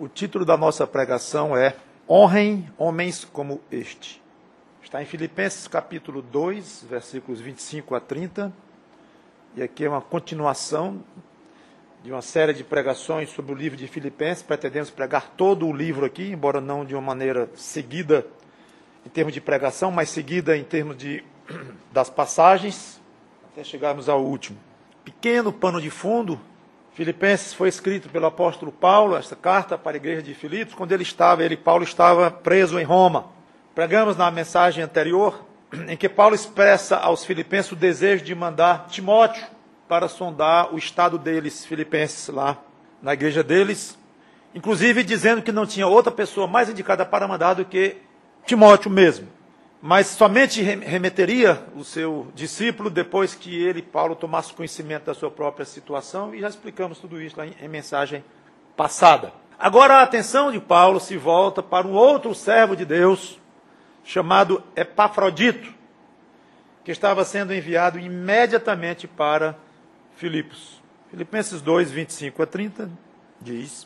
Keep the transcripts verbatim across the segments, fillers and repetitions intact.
O título da nossa pregação é Honrem homens como este. Está em Filipenses capítulo dois, versículos vinte e cinco a trinta. E aqui é uma continuação de uma série de pregações sobre o livro de Filipenses. Pretendemos pregar todo o livro aqui, embora não de uma maneira seguida em termos de pregação, mas seguida em termos de, das passagens, até chegarmos ao último. Pequeno pano de fundo. Filipenses foi escrito pelo apóstolo Paulo, esta carta para a igreja de Filipos, quando ele estava, ele, Paulo, estava preso em Roma. Pregamos na mensagem anterior, em que Paulo expressa aos filipenses o desejo de mandar Timóteo para sondar o estado deles, filipenses, lá na igreja deles, inclusive dizendo que não tinha outra pessoa mais indicada para mandar do que Timóteo mesmo. Mas somente remeteria o seu discípulo depois que ele, Paulo, tomasse conhecimento da sua própria situação, e já explicamos tudo isso lá em, em mensagem passada. Agora a atenção de Paulo se volta para um outro servo de Deus, chamado Epafrodito, que estava sendo enviado imediatamente para Filipos. Filipenses dois, vinte e cinco a trinta, diz: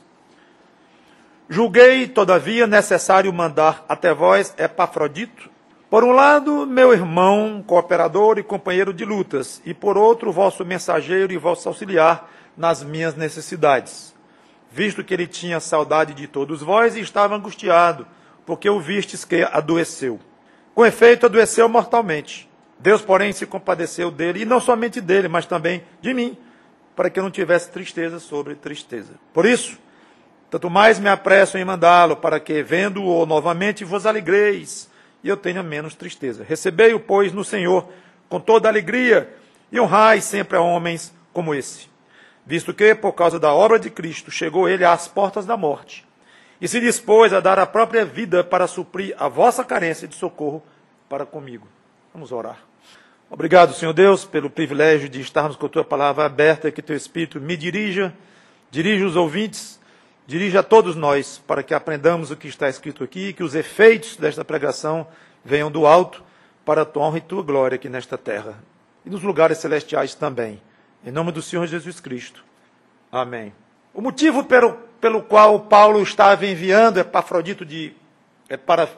Julguei, todavia, necessário mandar até vós Epafrodito, por um lado, meu irmão, cooperador e companheiro de lutas, e por outro, vosso mensageiro e vosso auxiliar nas minhas necessidades, visto que ele tinha saudade de todos vós e estava angustiado, porque o vistes que adoeceu. Com efeito, adoeceu mortalmente. Deus, porém, se compadeceu dele, e não somente dele, mas também de mim, para que eu não tivesse tristeza sobre tristeza. Por isso, tanto mais me apresso em mandá-lo, para que, vendo-o novamente, vos alegreis, e eu tenha menos tristeza. Recebei-o, pois, no Senhor, com toda alegria, e honrai sempre a homens como esse, visto que, por causa da obra de Cristo, chegou ele às portas da morte, e se dispôs a dar a própria vida para suprir a vossa carência de socorro para comigo. Vamos orar. Obrigado, Senhor Deus, pelo privilégio de estarmos com a Tua palavra aberta, que Teu Espírito me dirija, dirija os ouvintes, dirija a todos nós, para que aprendamos o que está escrito aqui, e que os efeitos desta pregação venham do alto, para a Tua honra e Tua glória aqui nesta terra, e nos lugares celestiais também. Em nome do Senhor Jesus Cristo. Amém. O motivo pelo, pelo qual Paulo estava enviando Epafrodito de, é, para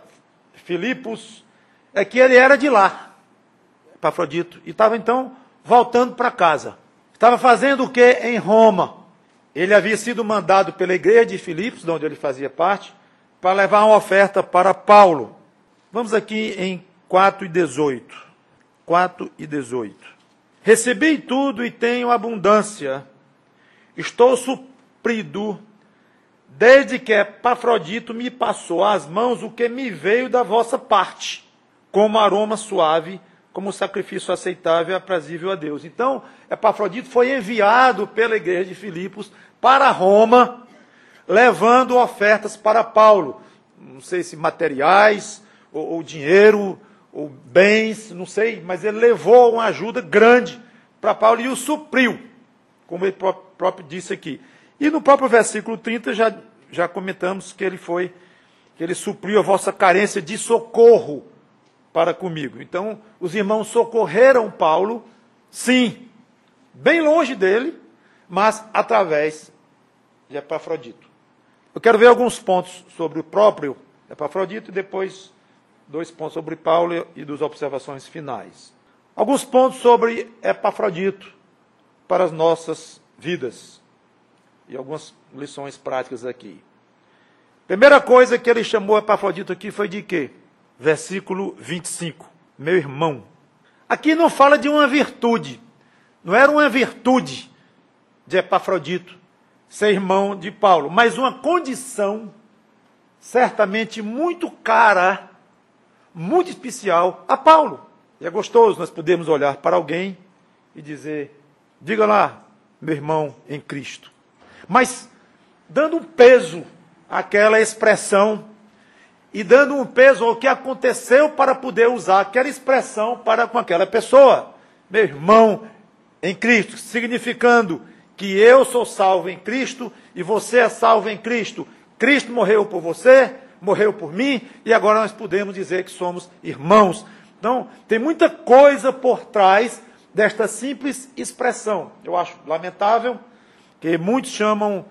Filipos é que ele era de lá, Epafrodito, e estava então voltando para casa. Estava fazendo o que em Roma? Ele havia sido mandado pela igreja de Filipos, de onde ele fazia parte, para levar uma oferta para Paulo. Vamos aqui em quatro e dezoito. quatro e dezoito. Recebi tudo e tenho abundância. Estou suprido, desde que Epafrodito me passou às mãos o que me veio da vossa parte, como aroma suave, como sacrifício aceitável e aprazível a Deus. Então, Epafrodito foi enviado pela igreja de Filipos para Roma, levando ofertas para Paulo. Não sei se materiais, ou, ou dinheiro, ou bens, não sei, mas ele levou uma ajuda grande para Paulo e o supriu, como ele próprio disse aqui. E no próprio versículo trinta já, já comentamos que ele foi, que ele supriu a vossa carência de socorro para comigo. Então, os irmãos socorreram Paulo, sim, bem longe dele, mas através de Epafrodito. Eu quero ver alguns pontos sobre o próprio Epafrodito e depois dois pontos sobre Paulo e duas observações finais. Alguns pontos sobre Epafrodito para as nossas vidas e algumas lições práticas aqui. Primeira coisa que ele chamou Epafrodito aqui foi de quê? Versículo vinte e cinco. Meu irmão. Aqui não fala de uma virtude. Não era uma virtude de Epafrodito ser irmão de Paulo, mas uma condição certamente muito cara, muito especial a Paulo. E é gostoso nós podemos olhar para alguém e dizer, diga lá, meu irmão em Cristo. Mas dando um peso àquela expressão e dando um peso ao que aconteceu para poder usar aquela expressão para com aquela pessoa. Meu irmão em Cristo, significando que eu sou salvo em Cristo e você é salvo em Cristo. Cristo morreu por você, morreu por mim, e agora nós podemos dizer que somos irmãos. Então, tem muita coisa por trás desta simples expressão. Eu acho lamentável que muitos chamam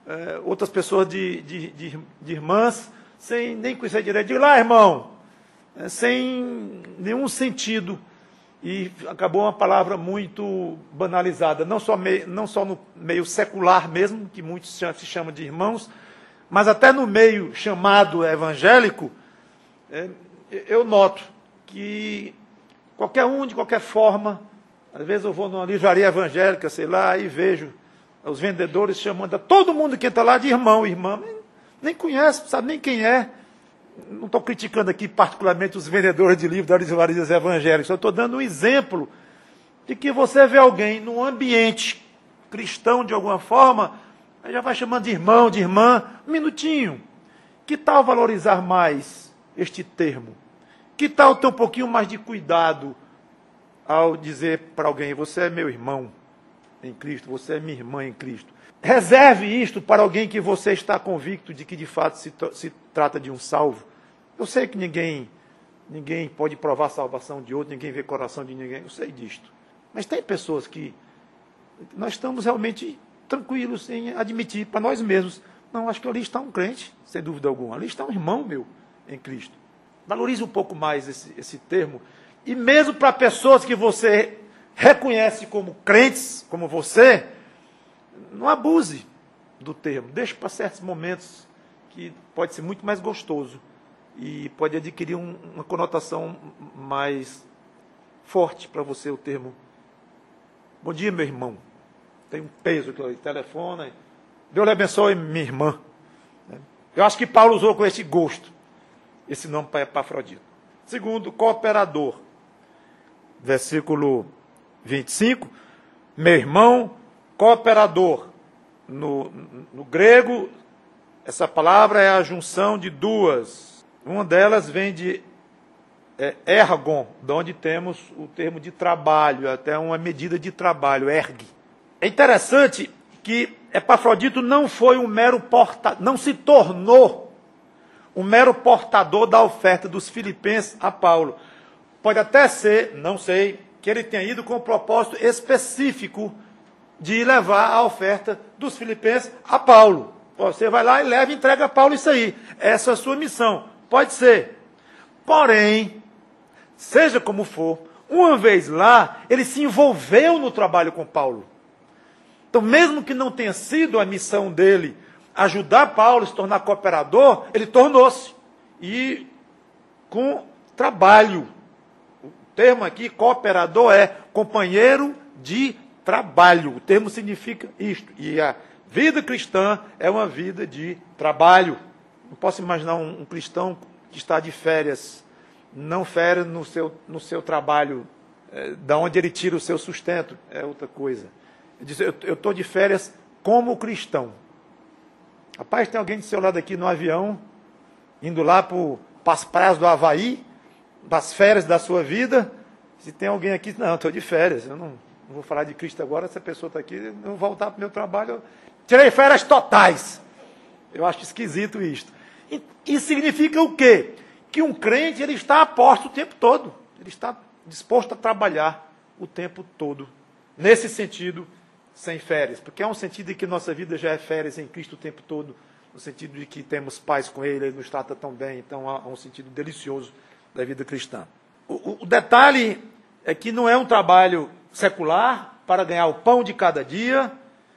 é, outras pessoas de, de, de, de irmãs, sem nem conhecer direito. Diga lá, irmão, é, sem nenhum sentido. E acabou uma palavra muito banalizada, não só, meio, não só no meio secular mesmo, que muitos se chamam de irmãos, mas até no meio chamado evangélico, é, eu noto que qualquer um, de qualquer forma, às vezes eu vou numa livraria evangélica, sei lá, e vejo os vendedores chamando a todo mundo que entra lá de irmão, irmã, nem, nem conhece, sabe nem quem é. Não estou criticando aqui particularmente os vendedores de livros das livrarias evangélicas, só estou dando um exemplo de que você vê alguém num ambiente cristão de alguma forma, aí já vai chamando de irmão, de irmã, um minutinho. Que tal valorizar mais este termo? Que tal ter um pouquinho mais de cuidado ao dizer para alguém, você é meu irmão em Cristo, você é minha irmã em Cristo? Reserve isto para alguém que você está convicto de que de fato se, se trata de um salvo. Eu sei que ninguém, ninguém pode provar a salvação de outro, ninguém vê o coração de ninguém, eu sei disto. Mas tem pessoas que nós estamos realmente tranquilos em admitir para nós mesmos, não, acho que ali está um crente, sem dúvida alguma, ali está um irmão meu em Cristo. Valorize um pouco mais esse, esse termo. E mesmo para pessoas que você reconhece como crentes, como você, não abuse do termo. Deixe para certos momentos que pode ser muito mais gostoso e pode adquirir um, uma conotação mais forte para você o termo. Bom dia, meu irmão. Tem um peso que telefona. Deus lhe abençoe, minha irmã. Eu acho que Paulo usou com esse gosto esse nome para Epafrodito. Segundo, cooperador. Versículo vinte e cinco. Meu irmão, cooperador. No, no grego, essa palavra é a junção de duas. Uma delas vem de é, ergon, de onde temos o termo de trabalho, até uma medida de trabalho, erg. É interessante que Epafrodito não foi um mero portador, não se tornou um mero portador da oferta dos filipenses a Paulo. Pode até ser, não sei, que ele tenha ido com o propósito específico de levar a oferta dos filipenses a Paulo. Você vai lá e leva e entrega a Paulo isso aí. Essa é a sua missão. Pode ser. Porém, seja como for, uma vez lá, ele se envolveu no trabalho com Paulo. Então, mesmo que não tenha sido a missão dele ajudar Paulo a se tornar cooperador, ele tornou-se. E com trabalho. O termo aqui, cooperador, é companheiro de trabalho. O termo significa isto. E a vida cristã é uma vida de trabalho. Não posso imaginar um, um cristão que está de férias, não férias no seu, no seu trabalho, é, da onde ele tira o seu sustento, é outra coisa. Ele diz, eu estou de férias como cristão. Rapaz, tem alguém do seu lado aqui no avião, indo lá para as praias do Havaí, das férias da sua vida. Se tem alguém aqui, não, estou de férias, eu não, não vou falar de Cristo agora, essa pessoa está aqui, eu vou voltar para o meu trabalho. Eu tirei férias totais. Eu acho esquisito isto. E, isso significa o quê? Que um crente ele está a posto o tempo todo. Ele está disposto a trabalhar o tempo todo. Nesse sentido, sem férias. Porque é um sentido de que nossa vida já é férias em Cristo o tempo todo. No sentido de que temos paz com Ele, Ele nos trata tão bem. Então há um sentido delicioso da vida cristã. O, o detalhe é que não é um trabalho secular para ganhar o pão de cada dia.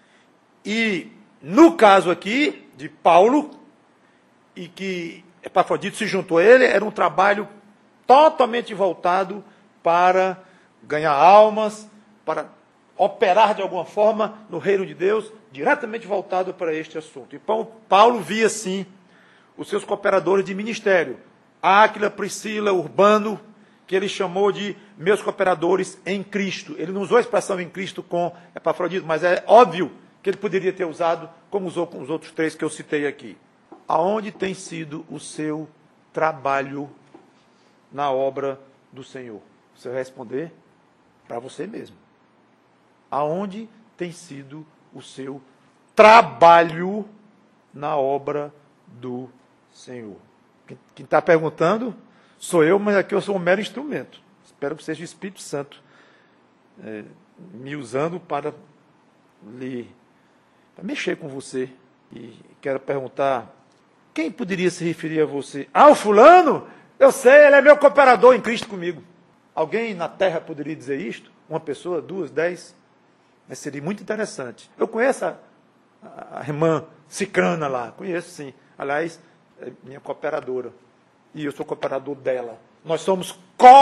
E no caso aqui de Paulo, e que Epafrodito se juntou a ele, era um trabalho totalmente voltado para ganhar almas, para operar de alguma forma no reino de Deus, diretamente voltado para este assunto. Então, Paulo via, sim, os seus cooperadores de ministério, Áquila, Priscila, Urbano, que ele chamou de meus cooperadores em Cristo. Ele não usou a expressão em Cristo com Epafrodito, mas é óbvio que ele poderia ter usado, como usou com os outros três que eu citei aqui. Aonde tem sido o seu trabalho na obra do Senhor? Você vai responder para você mesmo. Aonde tem sido o seu trabalho na obra do Senhor? Quem está perguntando sou eu, mas aqui eu sou um mero instrumento. Espero que seja o Espírito Santo é, me usando para lhe para mexer com você E quero perguntar, quem poderia se referir a você? Ah, o fulano? Eu sei, ele é meu cooperador em Cristo comigo. Alguém na terra poderia dizer isto? Uma pessoa, duas, dez? Mas seria muito interessante. Eu conheço a, a irmã Cicrana lá, conheço sim. Aliás, é minha cooperadora. E eu sou cooperador dela. Nós somos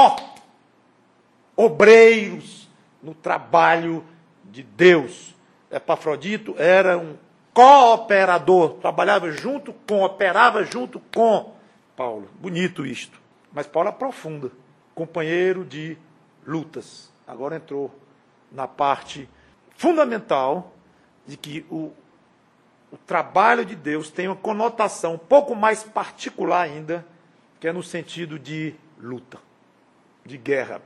co-obreiros no trabalho de Deus. Epafrodito era um cooperador, trabalhava junto com, operava junto com Paulo. Bonito isto. Mas Paulo aprofunda. Companheiro de lutas. Agora entrou na parte fundamental de que o, o trabalho de Deus tem uma conotação um pouco mais particular ainda, que é no sentido de luta, de guerra.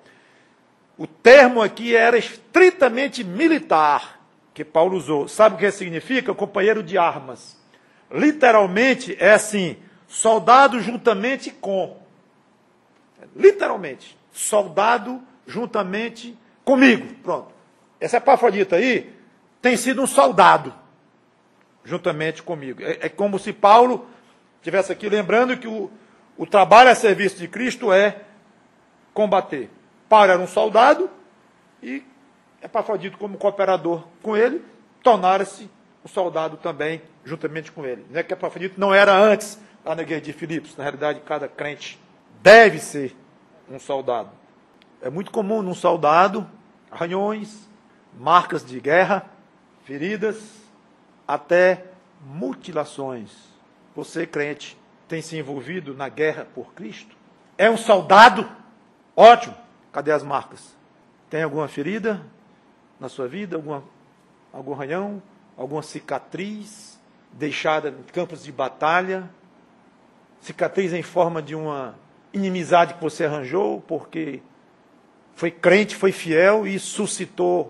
O termo aqui era estritamente militar, que Paulo usou. Sabe o que significa? Companheiro de armas. Literalmente é assim, soldado juntamente com. Literalmente, soldado juntamente comigo. Pronto. Essa Epafrodito aí tem sido um soldado juntamente comigo. É, é como se Paulo estivesse aqui lembrando que o, o trabalho a serviço de Cristo é combater. Paulo era um soldado e Epafrodito, como cooperador com ele, tornara-se um soldado também juntamente com ele. Não é que Epafrodito não era antes lá na igreja de Filipos. Na realidade, cada crente deve ser um soldado. É muito comum num soldado arranhões, marcas de guerra, feridas, até mutilações. Você, crente, tem se envolvido na guerra por Cristo? É um soldado? Ótimo. Cadê as marcas? Tem alguma ferida na sua vida? Alguma, algum arranhão? Alguma cicatriz deixada em campos de batalha? Cicatriz em forma de uma inimizade que você arranjou porque foi crente, foi fiel e suscitou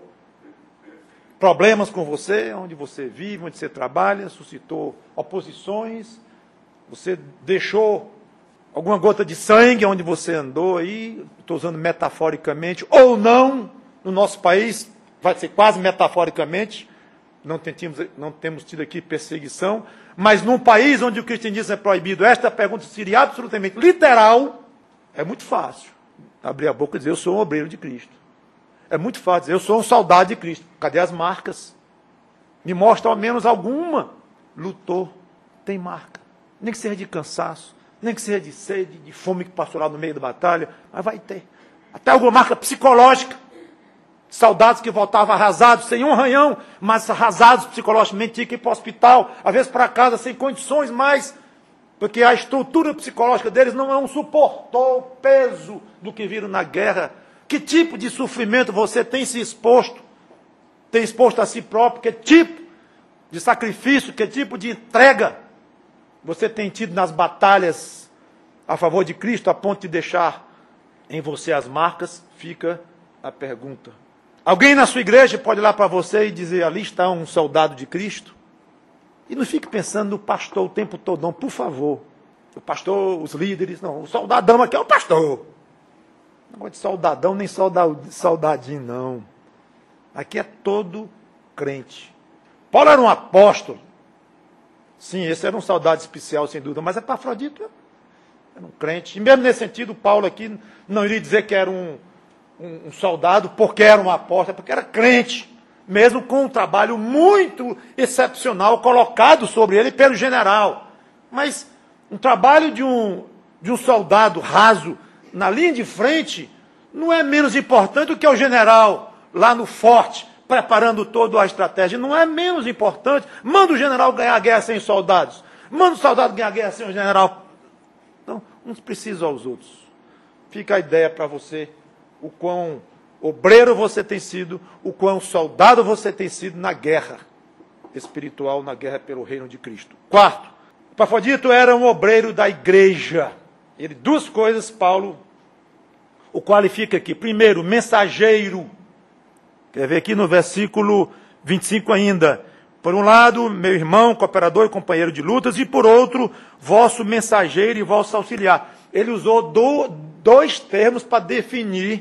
problemas com você, onde você vive, onde você trabalha, suscitou oposições, você deixou alguma gota de sangue onde você andou aí, estou usando metaforicamente, ou não, no nosso país, vai ser quase metaforicamente, não, tentamos, não temos tido aqui perseguição, mas num país onde o cristianismo é proibido, esta pergunta seria absolutamente literal, é muito fácil abrir a boca e dizer, eu sou um obreiro de Cristo. É muito fácil dizer, eu sou um soldado de Cristo. Cadê as marcas? Me mostra ao menos alguma. Lutou, tem marca. Nem que seja de cansaço, nem que seja de sede, de fome que passou lá no meio da batalha, mas vai ter. Até alguma marca psicológica. Soldados que voltavam arrasados, sem um arranhão, mas arrasados psicologicamente, tinham que ir para o hospital, às vezes para casa, sem condições mais, porque a estrutura psicológica deles não suportou o peso do que viram na guerra. Que tipo de sofrimento você tem se exposto? Tem exposto a si próprio? Que tipo de sacrifício, que tipo de entrega você tem tido nas batalhas a favor de Cristo, a ponto de deixar em você as marcas? Fica a pergunta. Alguém na sua igreja pode olhar para você e dizer, ali está um soldado de Cristo? E não fique pensando no pastor o tempo todo, não, por favor. O pastor, os líderes, não, o soldadão aqui é o pastor. Não gosto de soldadão, nem soldadinho, não. Aqui é todo crente. Paulo era um apóstolo. Sim, esse era um soldado especial, sem dúvida, mas Epafrodito era um crente. E mesmo nesse sentido, Paulo aqui não iria dizer que era um, um, um soldado porque era um apóstolo, porque era crente. Mesmo com um trabalho muito excepcional colocado sobre ele pelo general. Mas um trabalho de um, de um soldado raso na linha de frente não é menos importante do que o general lá no forte, preparando toda a estratégia. Não é menos importante. Manda o general ganhar a guerra sem soldados. Manda o soldado ganhar a guerra sem o general. Então, uns precisam aos outros. Fica a ideia para você o quão obreiro você tem sido, o quão soldado você tem sido na guerra espiritual, na guerra pelo reino de Cristo. Quarto, Epafrodito era um obreiro da igreja. Ele, duas coisas, Paulo o qualifica aqui. Primeiro, mensageiro. Quer ver aqui no versículo vinte e cinco ainda. Por um lado, meu irmão, cooperador e companheiro de lutas, e por outro, vosso mensageiro e vosso auxiliar. Ele usou do, dois termos para definir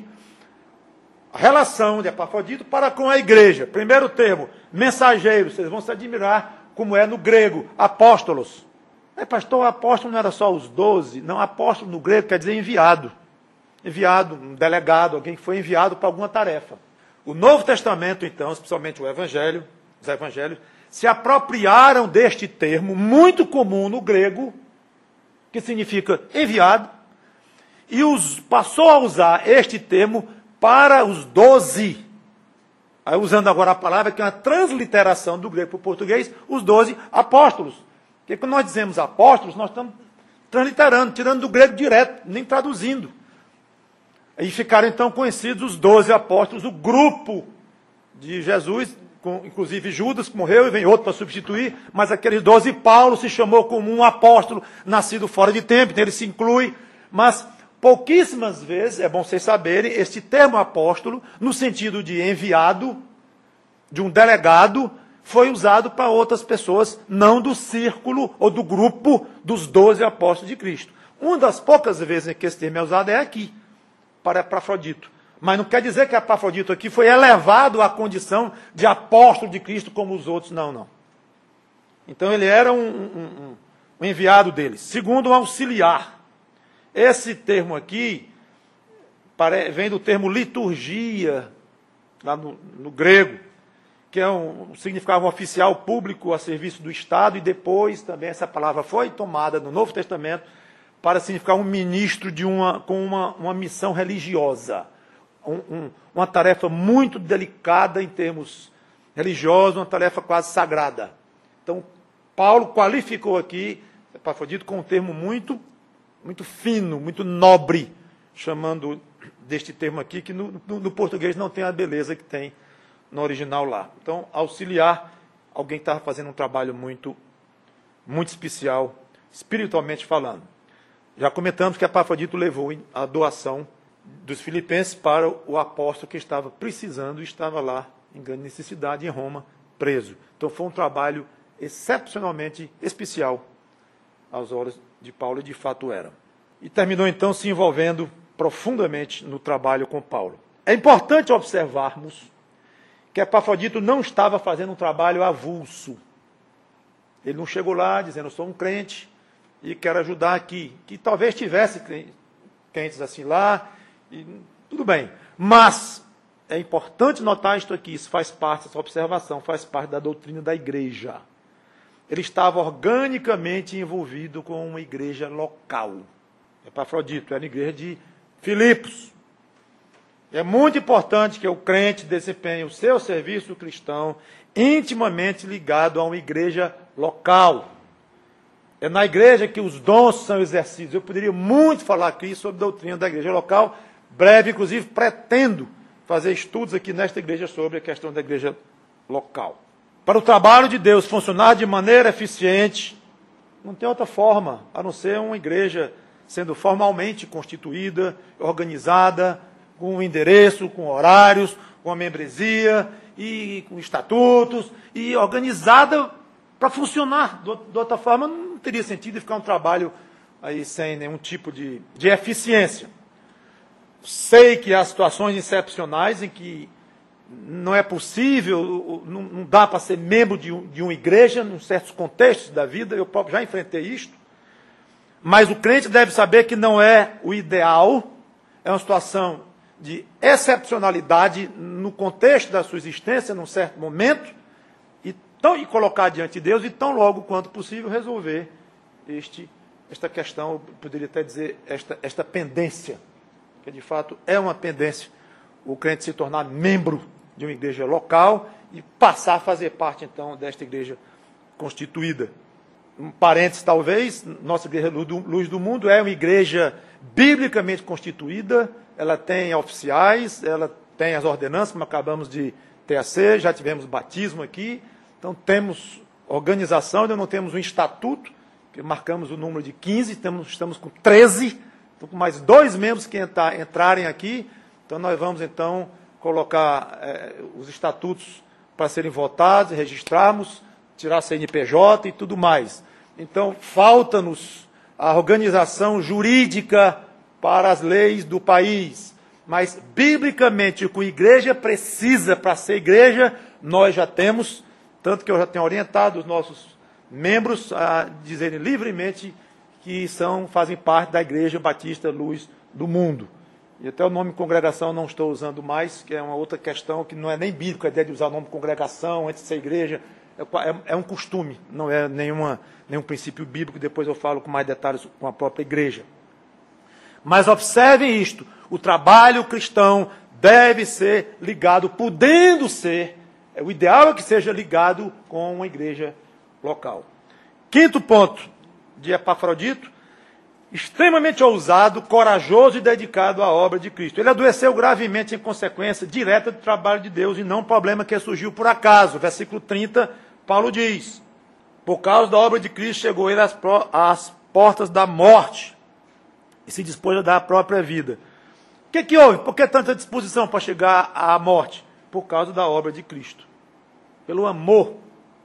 a relação de Epafrodito para com a igreja. Primeiro termo, mensageiro. Vocês vão se admirar como é no grego, apóstolos. É, pastor, apóstolo não era só os doze, não, apóstolo no grego quer dizer enviado. Enviado, um delegado, alguém que foi enviado para alguma tarefa. O Novo Testamento, então, especialmente o Evangelho, os Evangelhos, se apropriaram deste termo, muito comum no grego, que significa enviado, e os, passou a usar este termo para os doze. Aí, usando agora a palavra, que é uma transliteração do grego para o português, os doze apóstolos. Porque quando nós dizemos apóstolos, nós estamos transliterando, tirando do grego direto, nem traduzindo. Aí ficaram então conhecidos os doze apóstolos, o grupo de Jesus, com, inclusive Judas, que morreu e vem outro para substituir, mas aqueles doze, Paulo se chamou como um apóstolo nascido fora de tempo, então ele se inclui, mas pouquíssimas vezes, é bom vocês saberem, este termo apóstolo, no sentido de enviado, de um delegado, foi usado para outras pessoas, não do círculo ou do grupo dos doze apóstolos de Cristo. Uma das poucas vezes em que esse termo é usado é aqui, para Epafrodito. Mas não quer dizer que Epafrodito aqui foi elevado à condição de apóstolo de Cristo como os outros, não, não. Então ele era um, um, um, um enviado deles. Segundo, um auxiliar. Esse termo aqui vem do termo liturgia, lá no, no grego, que é um, significava um oficial público a serviço do Estado, e depois também essa palavra foi tomada no Novo Testamento para significar um ministro de uma, com uma, uma missão religiosa. Um, um, uma tarefa muito delicada em termos religiosos, uma tarefa quase sagrada. Então, Paulo qualificou aqui Epafrodito com um termo muito, muito fino, muito nobre, chamando deste termo aqui, que no, no, no português não tem a beleza que tem no original lá. Então, auxiliar, alguém que estava fazendo um trabalho muito, muito especial, espiritualmente falando. Já comentamos que Epafrodito levou a doação dos filipenses para o apóstolo que estava precisando e estava lá em grande necessidade em Roma, preso. Então foi um trabalho excepcionalmente especial aos olhos de Paulo, e de fato era. E terminou então se envolvendo profundamente no trabalho com Paulo. É importante observarmos que Epafrodito não estava fazendo um trabalho avulso. Ele não chegou lá dizendo, eu sou um crente e quero ajudar aqui. Que talvez tivesse crentes assim lá, e tudo bem. Mas é importante notar isto aqui, isso faz parte, essa observação faz parte da doutrina da igreja. Ele estava organicamente envolvido com uma igreja local. Epafrodito era a igreja de Filipos. É muito importante que o crente desempenhe o seu serviço cristão intimamente ligado a uma igreja local. É na igreja que os dons são exercidos. Eu poderia muito falar aqui sobre a doutrina da igreja local. Breve, inclusive, pretendo fazer estudos aqui nesta igreja sobre a questão da igreja local. Para o trabalho de Deus funcionar de maneira eficiente, não tem outra forma, a não ser uma igreja sendo formalmente constituída, organizada, com um endereço, com horários, com a membresia, e com estatutos, e organizada para funcionar. De outra forma, não teria sentido ficar um trabalho aí sem nenhum tipo de, de eficiência. Sei que há situações excepcionais em que não é possível, não, não dá para ser membro de, um, de uma igreja, em certos contextos da vida, eu próprio já enfrentei isto, mas o crente deve saber que não é o ideal, é uma situação de excepcionalidade no contexto da sua existência, num certo momento, e, tão, e colocar diante de Deus, e tão logo quanto possível resolver este, esta questão, eu poderia até dizer, esta, esta pendência, que de fato é uma pendência, o crente se tornar membro de uma igreja local e passar a fazer parte, então, desta igreja constituída. Um parênteses, talvez, nossa igreja Luz do Mundo é uma igreja biblicamente constituída, ela tem oficiais, ela tem as ordenanças, como acabamos de ter a ser, já tivemos batismo aqui, então temos organização, ainda não temos um estatuto, que marcamos o número de quinze, estamos, estamos com treze, então com mais dois membros que entrar, entrarem aqui, então nós vamos então colocar é, os estatutos para serem votados, registrarmos, tirar C N P J e tudo mais. Então falta-nos a organização jurídica para as leis do país, mas biblicamente o que a igreja precisa para ser igreja, nós já temos, Tanto que eu já tenho orientado os nossos membros a dizerem livremente que são, fazem parte da Igreja Batista Luz do Mundo. E até o nome congregação não estou usando mais, que é uma outra questão que não é nem bíblica, a ideia de usar o nome congregação antes de ser igreja. É, é um costume, não é nenhuma, nenhum princípio bíblico, depois eu falo com mais detalhes com a própria igreja. Mas observem isto, o trabalho cristão deve ser ligado, podendo ser, o ideal é que seja ligado com uma igreja local. Quinto ponto de Epafrodito, extremamente ousado, corajoso e dedicado à obra de Cristo. Ele adoeceu gravemente em consequência direta do trabalho de Deus e não um problema que surgiu por acaso. Versículo trinta, Paulo diz, por causa da obra de Cristo chegou ele às, pro, às portas da morte e se dispôs a dar a própria vida. O que, que houve? Por que tanta disposição para chegar à morte? Por causa da obra de Cristo. Pelo amor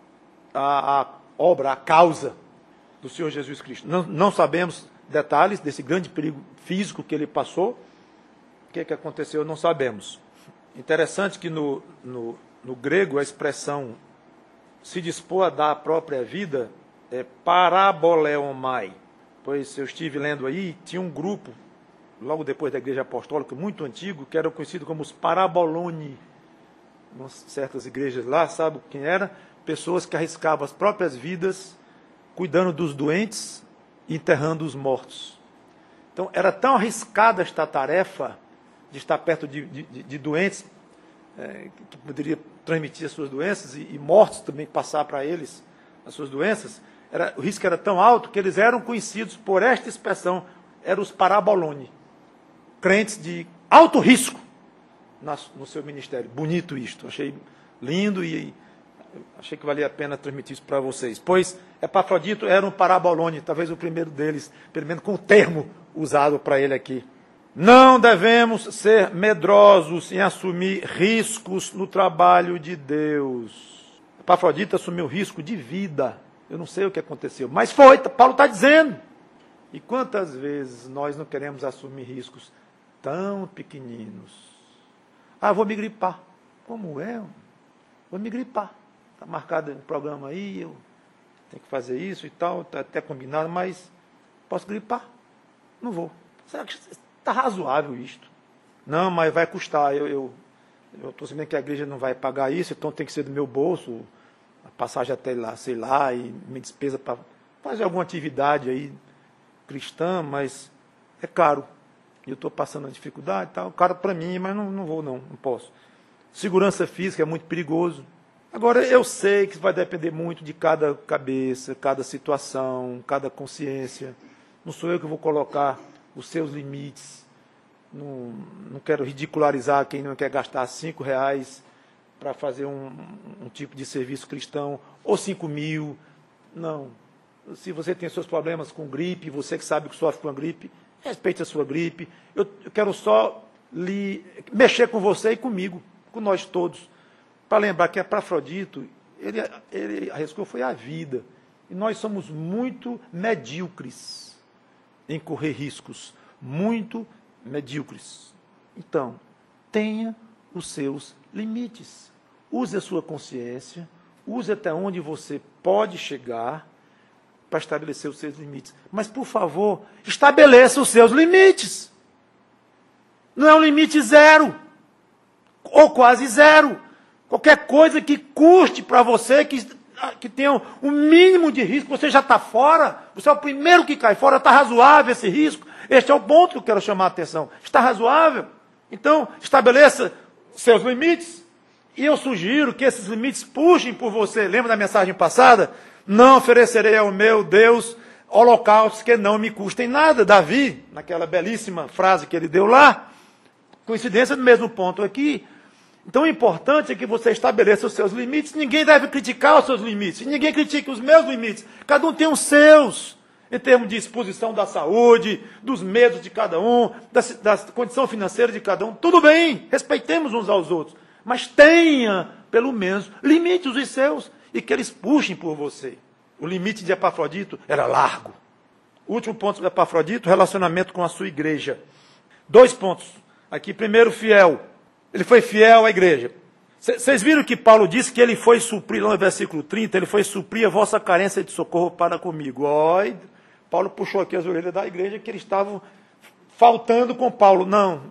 à, à obra, à causa do Senhor Jesus Cristo. Não, não sabemos detalhes desse grande perigo físico que ele passou. O que, que aconteceu, não sabemos. Interessante que no, no, no grego a expressão se dispor a dar a própria vida é paraboleomai. Pois eu estive lendo aí, tinha um grupo, logo depois da Igreja Apostólica, muito antigo, que era conhecido como os paraboloni. Em certas igrejas lá, sabe quem era? Pessoas que arriscavam as próprias vidas, cuidando dos doentes e enterrando os mortos. Então, era tão arriscada esta tarefa de estar perto de, de, de doentes, é, que poderia transmitir as suas doenças, e, e mortos também passar para eles as suas doenças. Era, o risco era tão alto que eles eram conhecidos por esta expressão, eram os paraboloni, crentes de alto risco na, no seu ministério. Bonito isto, achei lindo e achei que valia a pena transmitir isso para vocês. Pois Epafrodito era um paraboloni, talvez o primeiro deles, pelo menos com o termo usado para ele aqui. Não devemos ser medrosos em assumir riscos no trabalho de Deus. Epafrodito assumiu risco de vida. Eu não sei o que aconteceu, mas foi, Paulo está dizendo. E quantas vezes nós não queremos assumir riscos tão pequeninos? Ah, vou me gripar. Como é? Vou me gripar. Está marcado um programa aí, eu tenho que fazer isso e tal, está até combinado, mas posso gripar? Não vou. Será que está razoável isto? Não, mas vai custar. Eu estou sabendo que a igreja não vai pagar isso, então tem que ser do meu bolso, a passagem até lá, sei lá, e me despesa para fazer alguma atividade aí cristã, mas é caro. Eu estou passando uma dificuldade e tal, caro para mim, mas não, não vou não, não posso. Segurança física é muito perigoso. Agora, eu sei que vai depender muito de cada cabeça, cada situação, cada consciência. Não sou eu que vou colocar os seus limites. Não, não quero ridicularizar quem não quer gastar cinco reais para fazer um, um tipo de serviço cristão, ou cinco mil. Não. Se você tem seus problemas com gripe, você que sabe que sofre com a gripe, respeite a sua gripe. Eu, eu quero só lhe, mexer com você e comigo, com nós todos. Para lembrar que Epafrodito, ele, ele arriscou foi a vida. E nós somos muito medíocres em correr riscos. Muito medíocres. Então, tenha os seus limites. Use a sua consciência, use até onde você pode chegar para estabelecer os seus limites. Mas, por favor, estabeleça os seus limites. Não é um limite zero, ou quase zero. Qualquer coisa que custe para você, que, que tenha um mínimo de risco, você já está fora, você é o primeiro que cai fora, está razoável esse risco? Este é o ponto que eu quero chamar a atenção. Está razoável? Então, estabeleça seus limites. E eu sugiro que esses limites puxem por você. Lembra da mensagem passada? Não oferecerei ao meu Deus holocaustos que não me custem nada. Davi, naquela belíssima frase que ele deu lá, coincidência do mesmo ponto aqui. Então, o importante é que você estabeleça os seus limites. Ninguém deve criticar os seus limites. Ninguém critique os meus limites. Cada um tem os seus, em termos de exposição da saúde, dos medos de cada um, da, da condição financeira de cada um. Tudo bem, respeitemos uns aos outros. Mas tenha, pelo menos, limites os seus e que eles puxem por você. O limite de Epafrodito era largo. Último ponto de Epafrodito, relacionamento com a sua igreja. Dois pontos. Aqui, primeiro, fiel. Ele foi fiel à igreja. Vocês viram que Paulo disse que ele foi suprir, lá no versículo trinta, ele foi suprir a vossa carência de socorro para comigo. Oi, Paulo puxou aqui as orelhas da igreja que eles estavam faltando com Paulo. Não,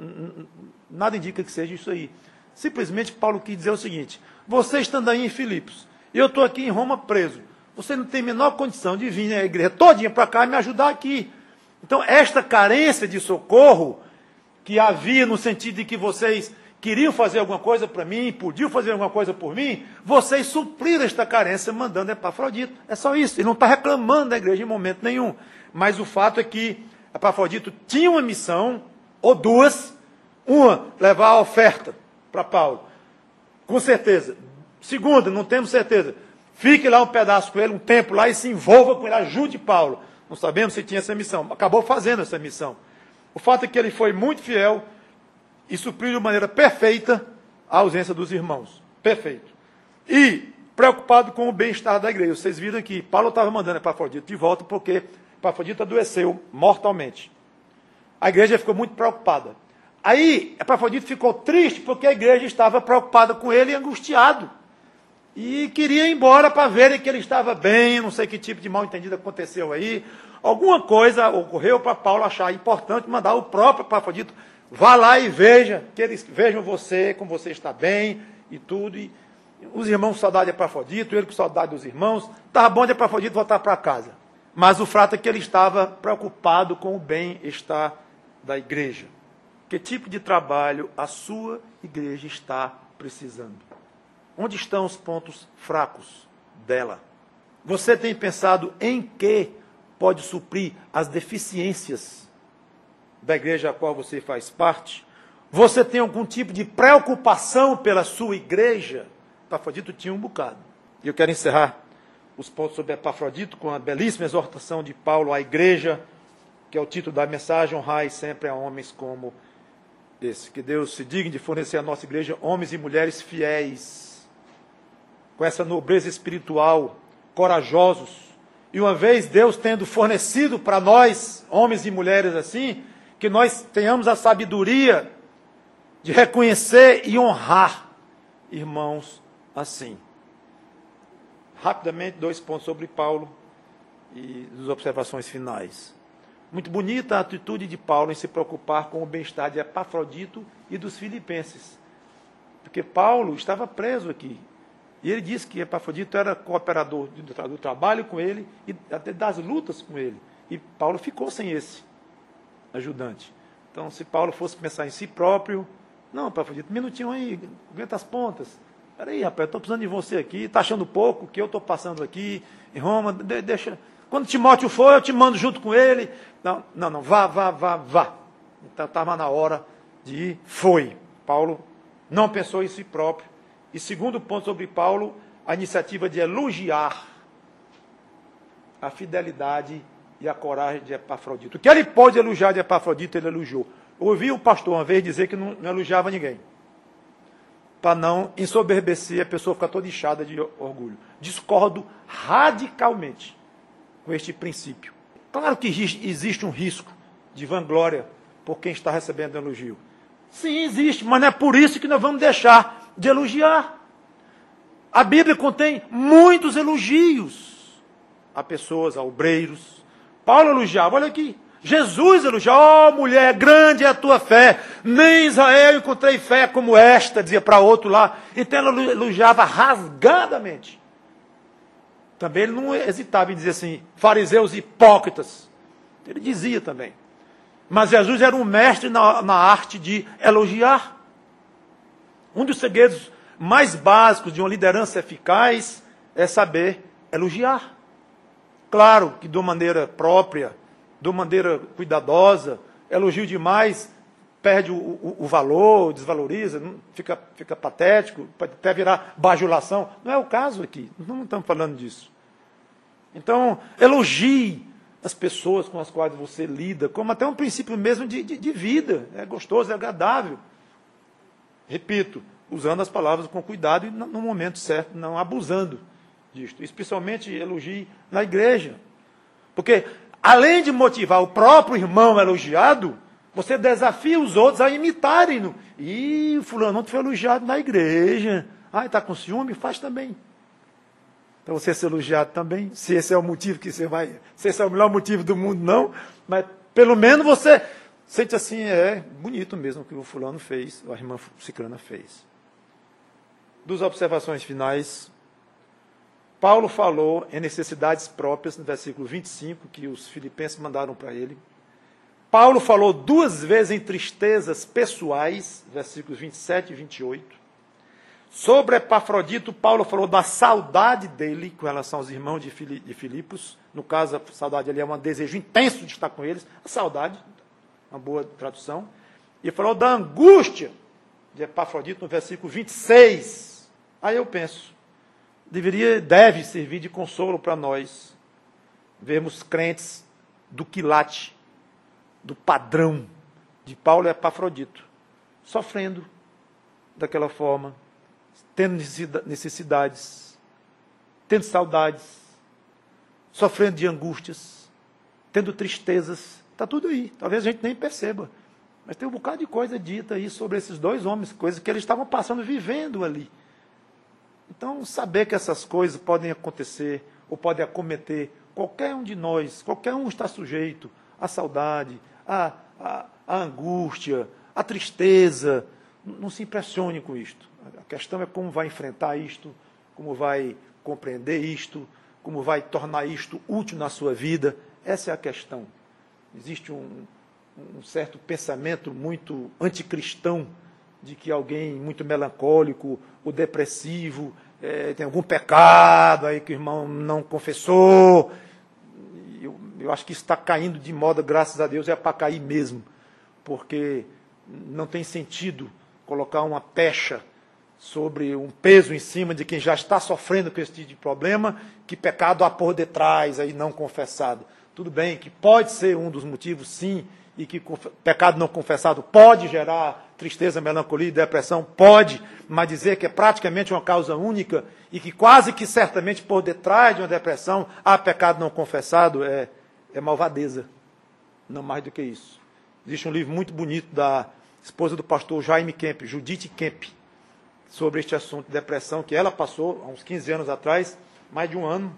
nada indica que seja isso aí. Simplesmente Paulo quis dizer o seguinte: você estando aí em Filipos, e eu estou aqui em Roma preso, você não tem a menor condição de vir à igreja todinha para cá e me ajudar aqui. Então, esta carência de socorro que havia no sentido de que vocês queriam fazer alguma coisa para mim, podiam fazer alguma coisa por mim, vocês supriram esta carência mandando Epafrodito. É só isso. Ele não está reclamando da igreja em momento nenhum. Mas o fato é que Epafrodito tinha uma missão, ou duas. Uma, levar a oferta para Paulo. Com certeza. Segunda, não temos certeza. Fique lá um pedaço com ele, um tempo lá, e se envolva com ele, ajude Paulo. Não sabemos se tinha essa missão. Acabou fazendo essa missão. O fato é que ele foi muito fiel e supriu de maneira perfeita a ausência dos irmãos. Perfeito. E preocupado com o bem-estar da igreja. Vocês viram que Paulo estava mandando Epafrodito de volta porque Epafrodito adoeceu mortalmente. A igreja ficou muito preocupada. Aí Epafrodito ficou triste porque a igreja estava preocupada com ele e angustiado. E queria ir embora para verem que ele estava bem, não sei que tipo de mal-entendido aconteceu aí. Alguma coisa ocorreu para Paulo achar importante mandar o próprio Epafrodito: vá lá e veja, que eles vejam você, como você está bem e tudo. E os irmãos com saudade de Epafrodito, ele com saudade dos irmãos. Estava bom de Epafrodito voltar para casa. Mas o fato é que ele estava preocupado com o bem-estar da igreja. Que tipo de trabalho a sua igreja está precisando? Onde estão os pontos fracos dela? Você tem pensado em que pode suprir as deficiências da igreja a qual você faz parte? Você tem algum tipo de preocupação pela sua igreja? Epafrodito tinha um bocado. E eu quero encerrar os pontos sobre Epafrodito com a belíssima exortação de Paulo à igreja, que é o título da mensagem: honrai sempre a homens como esse. Que Deus se digne de fornecer à nossa igreja homens e mulheres fiéis, com essa nobreza espiritual, corajosos. E uma vez Deus tendo fornecido para nós, homens e mulheres assim, que nós tenhamos a sabedoria de reconhecer e honrar irmãos assim. Rapidamente, dois pontos sobre Paulo e as observações finais. Muito bonita a atitude de Paulo em se preocupar com o bem-estar de Epafrodito e dos filipenses. Porque Paulo estava preso aqui. E ele disse que Epafrodito era cooperador do, do trabalho com ele e até das lutas com ele. E Paulo ficou sem esse ajudante. Então, se Paulo fosse pensar em si próprio: não, Epafrodito, um minutinho aí, aguenta as pontas. Peraí, rapaz, eu estou precisando de você aqui, está achando pouco o que eu estou passando aqui em Roma, de, deixa. Quando Timóteo for, eu te mando junto com ele. Não, não, não, vá, vá, vá, vá. Então, estava na hora de ir, foi. Paulo não pensou em si próprio. E segundo ponto sobre Paulo, a iniciativa de elogiar a fidelidade e a coragem de Epafrodito. O que ele pode elogiar de Epafrodito, ele elogiou. Eu ouvi o pastor uma vez dizer que não, não elogiava ninguém, para não ensoberbecer a pessoa, ficar toda inchada de orgulho. Discordo radicalmente com este princípio. Claro que existe um risco de vanglória por quem está recebendo elogio. Sim, existe, mas não é por isso que nós vamos deixar de elogiar. A Bíblia contém muitos elogios a pessoas, a obreiros. Paulo elogiava, olha aqui. Jesus elogiava: ó, oh, mulher, grande é a tua fé. Nem em Israel encontrei fé como esta, dizia para outro lá. Então ele elogiava rasgadamente. Também ele não hesitava em dizer assim: fariseus hipócritas. Ele dizia também. Mas Jesus era um mestre na, na arte de elogiar. Um dos segredos mais básicos de uma liderança eficaz é saber elogiar. Claro que de uma maneira própria, de uma maneira cuidadosa. Elogio demais perde o, o, o valor, desvaloriza, fica, fica patético, pode até virar bajulação. Não é o caso aqui, não estamos falando disso. Então, elogie as pessoas com as quais você lida, como até um princípio mesmo de, de, de vida. É gostoso, é agradável. Repito, usando as palavras com cuidado e no momento certo, não abusando disto. Especialmente elogie na igreja. Porque, além de motivar o próprio irmão elogiado, Você desafia os outros a imitarem-no. Ih, fulano não foi elogiado na igreja. Ah, está com ciúme? Faz também. Para você ser elogiado também. Se esse é o motivo que você vai... Se esse é o melhor motivo do mundo, não. Mas pelo menos você sente assim, é bonito mesmo o que o fulano fez, ou a irmã ciclana fez. Duas observações finais. Paulo falou em necessidades próprias, no versículo vinte e cinco, que os filipenses mandaram para ele. Paulo falou duas vezes em tristezas pessoais, versículos vinte e sete e vinte e oito. Sobre Epafrodito, Paulo falou da saudade dele com relação aos irmãos de Filipos. No caso, a saudade ali é um desejo intenso de estar com eles. A saudade, uma boa tradução. E falou da angústia de Epafrodito no versículo vinte e seis. Aí eu penso, deveria, deve servir de consolo para nós vermos crentes do quilate, do padrão de Paulo e Epafrodito, sofrendo daquela forma, tendo necessidades, tendo saudades, sofrendo de angústias, tendo tristezas, está tudo aí, talvez a gente nem perceba, mas tem um bocado de coisa dita aí sobre esses dois homens, coisas que eles estavam passando, vivendo ali. Então, saber que essas coisas podem acontecer, ou podem acometer qualquer um de nós, qualquer um está sujeito à saudade, à, à, à angústia, à tristeza. Não se impressione com isto. A questão é como vai enfrentar isto, como vai compreender isto, como vai tornar isto útil na sua vida. Essa é a questão. Existe um, um certo pensamento muito anticristão de que alguém muito melancólico ou depressivo é, tem algum pecado aí que o irmão não confessou. Eu, eu acho que isso está caindo de moda, graças a Deus, é para cair mesmo, porque não tem sentido colocar uma pecha sobre um peso em cima de quem já está sofrendo com esse tipo de problema, que pecado há por detrás, aí não confessado. Tudo bem que pode ser um dos motivos, sim, e que pecado não confessado pode gerar tristeza, melancolia e depressão, pode, mas dizer que é praticamente uma causa única e que quase que certamente por detrás de uma depressão há pecado não confessado é, é malvadeza, não mais do que isso. Existe um livro muito bonito da esposa do pastor Jaime Kemp, Judith Kemp, sobre este assunto de depressão, que ela passou há uns quinze anos atrás, mais de um ano.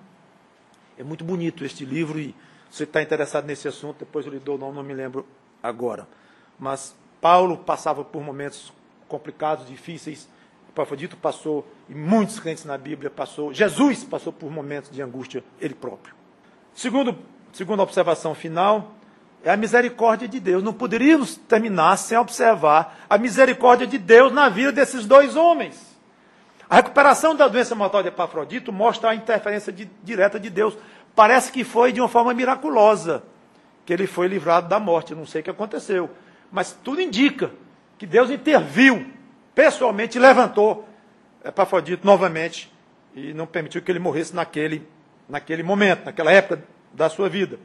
É muito bonito este livro e se você está interessado nesse assunto, depois eu lhe dou o nome, não me lembro agora. Mas Paulo passava por momentos complicados, difíceis. Epafrodito passou, e muitos crentes na Bíblia passou. Jesus passou por momentos de angústia, ele próprio. Segundo, segunda observação final, é a misericórdia de Deus. Não poderíamos terminar sem observar a misericórdia de Deus na vida desses dois homens. A recuperação da doença mortal de Epafrodito mostra a interferência de, direta de Deus. Parece que foi de uma forma miraculosa que ele foi livrado da morte. Eu não sei o que aconteceu, mas tudo indica que Deus interviu pessoalmente e levantou Epafrodito novamente e não permitiu que ele morresse naquele, naquele momento, naquela época da sua vida.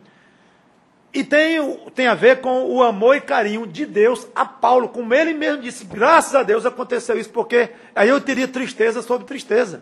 E tem, tem a ver com o amor e carinho de Deus a Paulo, como ele mesmo disse, graças a Deus aconteceu isso, porque aí eu teria tristeza sobre tristeza.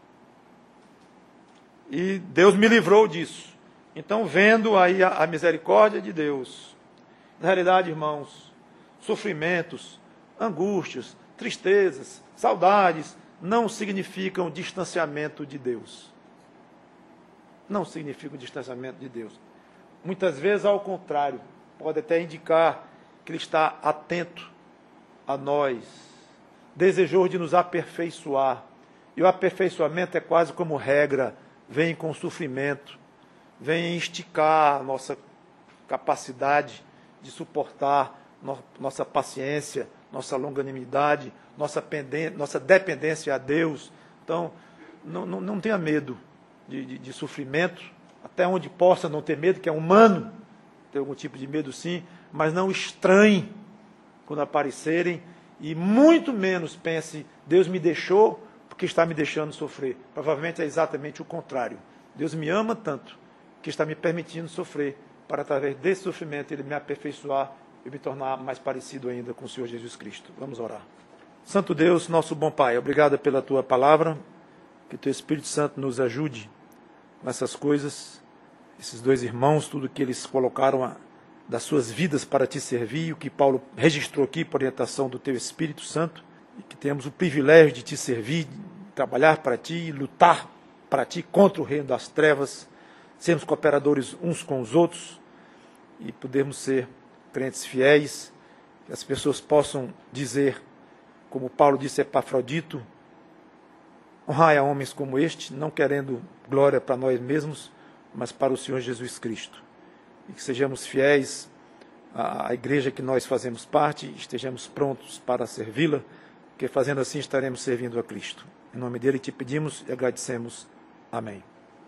E Deus me livrou disso. Então, vendo aí a, a misericórdia de Deus, na realidade, irmãos, sofrimentos, angústias, tristezas, saudades, não significam distanciamento de Deus. Não significam distanciamento de Deus. Muitas vezes, ao contrário, pode até indicar que Ele está atento a nós, desejoso de nos aperfeiçoar. E o aperfeiçoamento é quase como regra, vem com sofrimento, vem esticar a nossa capacidade de suportar no, nossa paciência, nossa longanimidade, nossa, pendência, nossa dependência a Deus. Então, não, não, não tenha medo de, de, de sofrimento, até onde possa não ter medo, que é humano ter algum tipo de medo sim, mas não estranhe quando aparecerem, e muito menos pense, Deus me deixou porque está me deixando sofrer. Provavelmente é exatamente o contrário. Deus me ama tanto que está me permitindo sofrer, para através desse sofrimento Ele me aperfeiçoar e me tornar mais parecido ainda com o Senhor Jesus Cristo. Vamos orar. Santo Deus, nosso bom Pai, obrigado pela Tua palavra, que Teu Espírito Santo nos ajude nessas coisas, esses dois irmãos, tudo que eles colocaram a, das suas vidas para te servir, o que Paulo registrou aqui por orientação do teu Espírito Santo, e que temos o privilégio de te servir, de trabalhar para ti, lutar para ti contra o reino das trevas, sermos cooperadores uns com os outros e podermos ser crentes fiéis, que as pessoas possam dizer, como Paulo disse a Epafrodito, honrai a homens como este, não querendo glória para nós mesmos, mas para o Senhor Jesus Cristo. E que sejamos fiéis à igreja que nós fazemos parte, estejamos prontos para servi-la, porque fazendo assim estaremos servindo a Cristo. Em nome dele te pedimos e agradecemos. Amém.